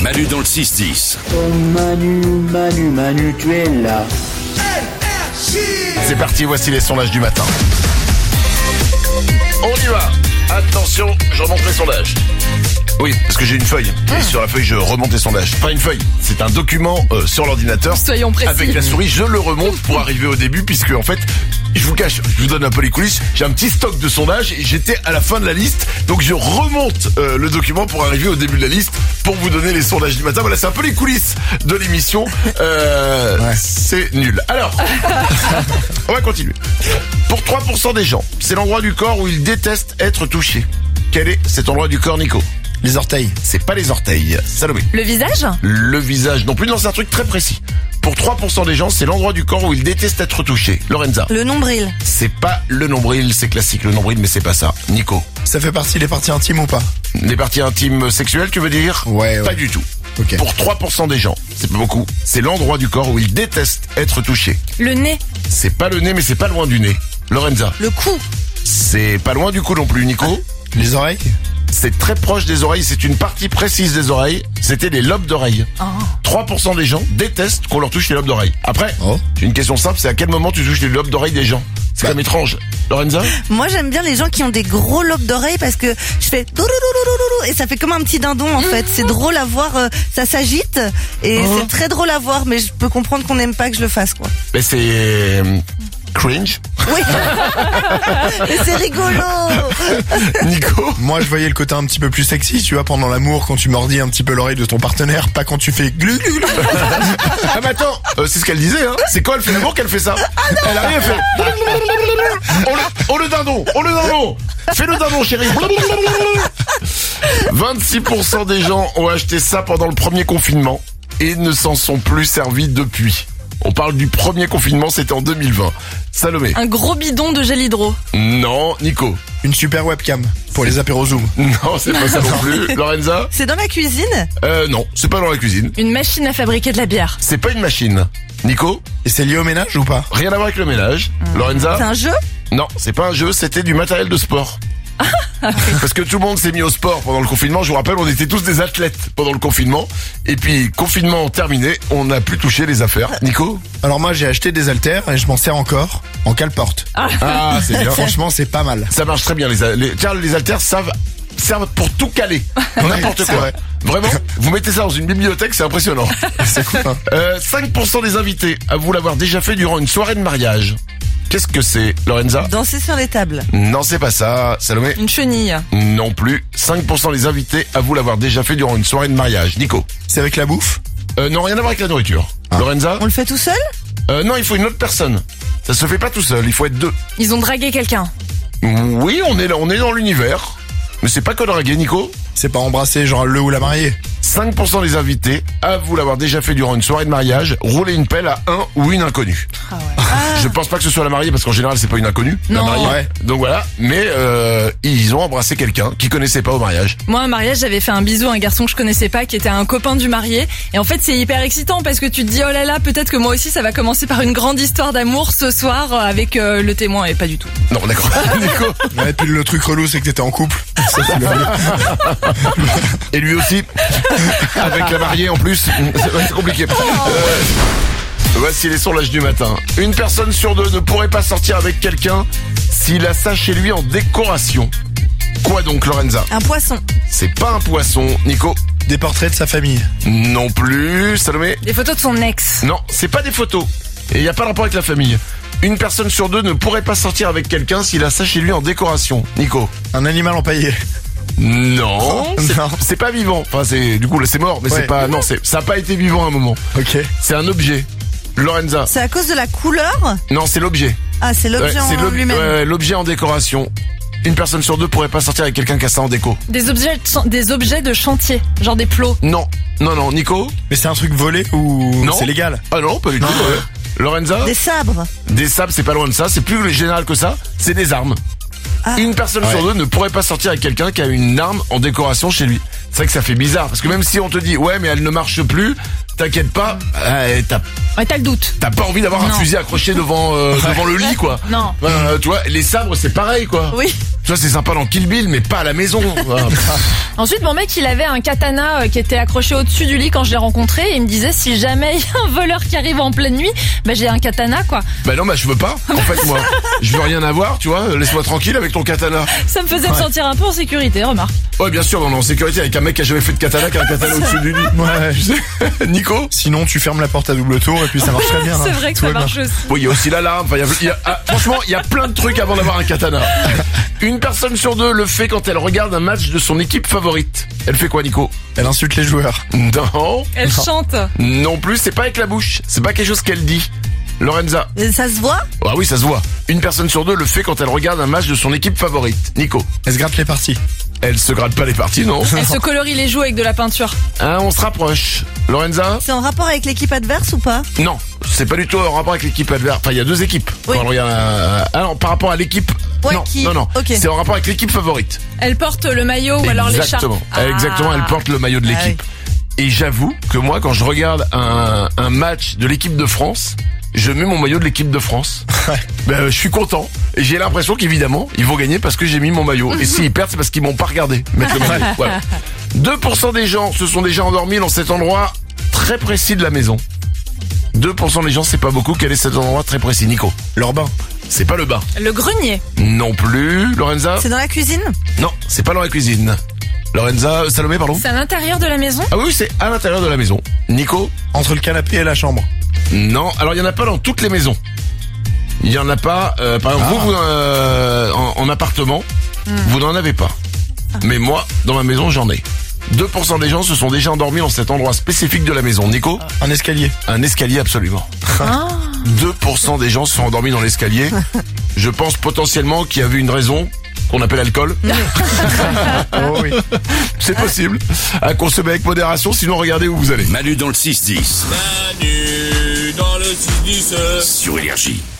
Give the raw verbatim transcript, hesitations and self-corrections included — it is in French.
Manu dans le six dix. Oh Manu, Manu, Manu, tu es là. C'est parti, voici les sondages du matin. On y va. Attention, je remonte les sondages. Oui, parce que j'ai une feuille. Et sur la feuille, je remonte les sondages. Pas une feuille, c'est un document euh, sur l'ordinateur. Soyons précis. Avec la souris, je le remonte pour arriver au début, puisque en fait, je vous cache, je vous donne un peu les coulisses. J'ai un petit stock de sondages et j'étais à la fin de la liste. Donc je remonte euh, le document pour arriver au début de la liste pour vous donner les sondages du matin. Voilà, c'est un peu les coulisses de l'émission. Euh, ouais. C'est nul. Alors, on va continuer. Pour trois pour cent des gens, c'est l'endroit du corps où ils détestent être touchés. Quel est cet endroit du corps, Nico ? Les orteils. C'est pas les orteils. Salomé. Le visage ? Le visage non plus. Non, c'est un truc très précis. Pour trois pour cent des gens, c'est l'endroit du corps où ils détestent être touchés. Lorenza. Le nombril. C'est pas le nombril, c'est classique le nombril, mais c'est pas ça. Nico. Ça fait partie des parties intimes ou pas ? Les parties intimes sexuelles, tu veux dire ? Ouais, ouais. Pas du tout. Okay. Pour trois pour cent des gens, c'est pas beaucoup, c'est l'endroit du corps où ils détestent être touchés. Le nez. C'est pas le nez, mais c'est pas loin du nez. Lorenza. Le cou. C'est pas loin du cou non plus, Nico. Les oreilles ? C'est très proche des oreilles, c'est une partie précise des oreilles, c'était les lobes d'oreilles. Oh. trois pour cent des gens détestent qu'on leur touche les lobes d'oreilles. Après, oh. c'est une question simple, c'est à quel moment tu touches les lobes d'oreilles des gens ? C'est bah. Comme étrange. Lorenza ? Moi j'aime bien les gens qui ont des gros lobes d'oreilles parce que je fais et ça fait comme un petit dindon en fait. C'est drôle à voir, ça s'agite et oh. c'est très drôle à voir, mais je peux comprendre qu'on n'aime pas que je le fasse quoi. Mais c'est... Euh... cringe. Oui. Mais c'est rigolo. Nico. Moi, je voyais le côté un petit peu plus sexy, tu vois, pendant l'amour, quand tu mordis un petit peu l'oreille de ton partenaire, pas quand tu fais glu glu glu. Ah mais attends, euh, c'est ce qu'elle disait, hein. C'est quand elle fait l'amour qu'elle fait ça. Elle a rien fait. Oh le, oh le dindon, oh le dindon. Fais le dindon, chérie. vingt-six pour cent des gens ont acheté ça pendant le premier confinement et ne s'en sont plus servis depuis. On parle du premier confinement, c'était en deux mille vingt. Salomé. Un gros bidon de gel hydro. Non, Nico. Une super webcam pour les apéros Zoom. Non, c'est pas ça non plus. Lorenza. C'est dans la cuisine ? Euh, non, c'est pas dans la cuisine. Une machine à fabriquer de la bière. C'est pas une machine. Nico. Et c'est lié au ménage ou pas ? Rien à voir avec le ménage. Mmh. Lorenza. C'est un jeu ? Non, c'est pas un jeu, c'était du matériel de sport. Parce que tout le monde s'est mis au sport pendant le confinement. Je vous rappelle, on était tous des athlètes pendant le confinement. Et puis, confinement terminé, on n'a plus touché les affaires. Nico ? Alors moi, j'ai acheté des haltères et je m'en sers encore en cale-porte. Ah, ah c'est bien. Franchement, c'est pas mal. Ça marche très bien. Les, les, tiens, les haltères savent, servent pour tout caler. N'importe quoi. Vrai. Vraiment, vous mettez ça dans une bibliothèque, c'est impressionnant. C'est cool, hein. euh, cinq pour cent des invités avouent l'avoir déjà fait durant une soirée de mariage. Qu'est-ce que c'est, Lorenza ? Danser sur les tables. Non, c'est pas ça. Salomé ? Une chenille. Non plus. cinq pour cent des invités avouent l'avoir déjà fait durant une soirée de mariage. Nico ? C'est avec la bouffe ? euh, Non, rien à voir avec la nourriture. Ah. Lorenza ? On le fait tout seul ? euh, Non, il faut une autre personne. Ça se fait pas tout seul, il faut être deux. Ils ont dragué quelqu'un. Oui, on est là, on est dans l'univers. Mais c'est pas que draguer, Nico ? C'est pas embrasser genre le ou la mariée. cinq pour cent des invités avouent l'avoir déjà fait durant une soirée de mariage, rouler une pelle à un ou une inconnue. Ah ouais. Ah. Je pense pas que ce soit la mariée parce qu'en général c'est pas une inconnue. Non. La mariée. Ouais. Donc voilà, mais euh, ils ont embrassé quelqu'un qu'ils connaissaient pas au mariage. Moi, à un mariage, j'avais fait un bisou à un garçon que je connaissais pas, qui était un copain du marié. Et en fait, c'est hyper excitant parce que tu te dis, oh là là, peut-être que moi aussi, ça va commencer par une grande histoire d'amour ce soir avec euh, le témoin, et pas du tout. Non, d'accord. Nico. Ouais, et puis le truc relou, c'est que t'étais en couple. Ça, c'est le... Et lui aussi. Avec la mariée en plus. C'est compliqué. Euh, voici les sondages du matin. Une personne sur deux ne pourrait pas sortir avec quelqu'un s'il a ça chez lui en décoration. Quoi donc, Lorenza ? Un poisson. C'est pas un poisson. Nico ? Des portraits de sa famille. Non plus. Salomé ? Des photos de son ex. Non, c'est pas des photos. Et il y a pas de rapport avec la famille. Une personne sur deux ne pourrait pas sortir avec quelqu'un s'il a ça chez lui en décoration. Nico ? Un animal empaillé. Non, c'est, non. c'est pas vivant. Enfin, c'est du coup là, c'est mort, mais ouais. c'est pas. Non, c'est ça a pas été vivant à un moment. Ok. C'est un objet. Lorenza. C'est à cause de la couleur ? Non, c'est l'objet. Ah, c'est l'objet ouais, en c'est l'ob... lui-même. Ouais, l'objet en décoration. Une personne sur deux pourrait pas sortir avec quelqu'un qui a ça en déco. Des objets, de ch- des objets de chantier, genre des plots. Non, non, non. Nico ? Mais c'est un truc volé ou non. C'est légal ? Ah non, pas du non. tout. Ouais. Lorenza ? Des sabres. Des sabres, c'est pas loin de ça. C'est plus général que ça. C'est des armes. Ah. Une personne ouais. sur deux ne pourrait pas sortir avec quelqu'un qui a une arme en décoration chez lui. C'est vrai que ça fait bizarre parce que même si on te dit ouais mais elle ne marche plus, t'inquiète pas, euh, t'as, ouais, t'as le doute. T'as pas envie d'avoir non. un fusil accroché devant euh, devant le lit quoi. Non. Euh, tu vois, les sabres c'est pareil quoi. Oui. Tu vois, c'est sympa dans Kill Bill, mais pas à la maison. Voilà. Ensuite, mon mec, il avait un katana euh, qui était accroché au-dessus du lit quand je l'ai rencontré. Et il me disait, si jamais il y a un voleur qui arrive en pleine nuit, bah j'ai un katana, quoi. Bah non, bah je veux pas. En fait, moi, je veux rien avoir, tu vois. Laisse-moi tranquille avec ton katana. Ça me faisait me sentir un peu en sécurité, remarque. Ouais, bien sûr, on est en sécurité avec un mec qui a jamais fait de katana, qui a un katana au-dessus du lit. Ouais. Tu sais, Nico? Sinon, tu fermes la porte à double tour et puis ça marche très bien. C'est hein. vrai que Tout ça va marche bien. aussi. Oui, il y a aussi l'alarme. Enfin, il y a, il y a- ah, franchement, il y a plein de trucs avant d'avoir un katana. Une personne sur deux le fait quand elle regarde un match de son équipe favorite. Elle fait quoi, Nico? Elle insulte les joueurs. Non, Elle chante. non plus, c'est pas avec la bouche. C'est pas quelque chose qu'elle dit. Lorenza? Et ça se voit? Ah oui, ça se voit. Une personne sur deux le fait quand elle regarde un match de son équipe favorite. Nico? Elle se gratte les parties. Elle se gratte pas les parties, non? Elle se colorie les joues avec de la peinture. Hein, on se rapproche. Lorenza? C'est en rapport avec l'équipe adverse ou pas? Non, c'est pas du tout en rapport avec l'équipe adverse. Enfin, il y a deux équipes. Oui. Quand on regarde, euh, alors, par rapport à l'équipe. Ouais, non, qui- non, non. ok. C'est en rapport avec l'équipe favorite. Elle porte le maillot ou alors l'écharpe. Exactement. Ah. Exactement, elle porte le maillot de Ah l'équipe. Et j'avoue que moi, quand je regarde un, un match de l'équipe de France, je mets mon maillot de l'équipe de France. Ben, je suis content. Et j'ai l'impression qu'évidemment, ils vont gagner parce que j'ai mis mon maillot. Et s'ils perdent, c'est parce qu'ils m'ont pas regardé mettre le maillot. Voilà. deux pour cent des gens se sont déjà endormis dans cet endroit très précis de la maison. deux pour cent des gens, c'est pas beaucoup. Quel est cet endroit très précis, Nico? Leur bain. C'est pas le bain. Le grenier. Non plus. Lorenza? C'est dans la cuisine? Non, c'est pas dans la cuisine. Lorenza, euh, Salomé, pardon? C'est à l'intérieur de la maison. Ah oui, oui, c'est à l'intérieur de la maison. Nico? Entre le canapé et la chambre. Non, alors il y en a pas dans toutes les maisons. Il y en a pas. Euh, par exemple, Ah. vous, vous, euh, en, en appartement, vous n'en avez pas. Mais moi, dans ma maison, j'en ai. deux pour cent des gens se sont déjà endormis dans cet endroit spécifique de la maison. Nico? Un escalier. Un escalier, absolument. Ah. deux pour cent des gens se sont endormis dans l'escalier. Je pense potentiellement qu'il y avait une raison qu'on appelle alcool. Oh oui. C'est possible. À consommer avec modération, sinon regardez où vous allez. Manu dans le six dix. Manu dans le six dix. Sur Énergie.